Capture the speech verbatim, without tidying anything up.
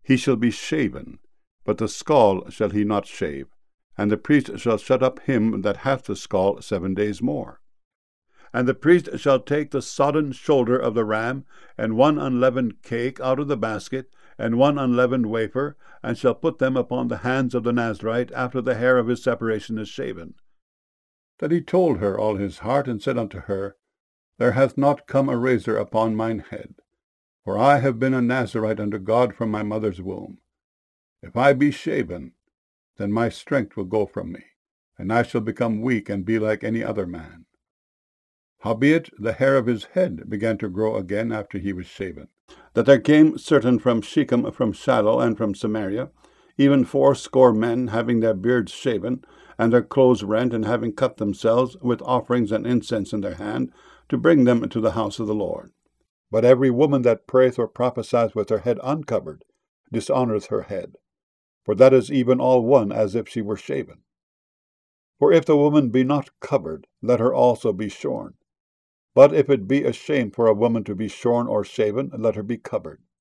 he shall be shaven, but the scall shall he not shave. And the priest shall shut up him that hath the scall seven days more. And the priest shall take the sodden shoulder of the ram, and one unleavened cake out of the basket, and one unleavened wafer, and shall put them upon the hands of the Nazarite after the hair of his separation is shaven. Then he told her all his heart, and said unto her, There hath not come a razor upon mine head, for I have been a Nazarite unto God from my mother's womb. If I be shaven, then my strength will go from me, and I shall become weak and be like any other man. Howbeit the hair of his head began to grow again after he was shaven. That there came certain from Shechem, from Shiloh, and from Samaria, even fourscore men, having their beards shaven, and their clothes rent, and having cut themselves, with offerings and incense in their hand, to bring them into the house of the Lord. But every woman that prayeth or prophesieth with her head uncovered dishonoureth her head, for that is even all one as if she were shaven. For if the woman be not covered, let her also be shorn. But if it be a shame for a woman to be shorn or shaven, let her be covered.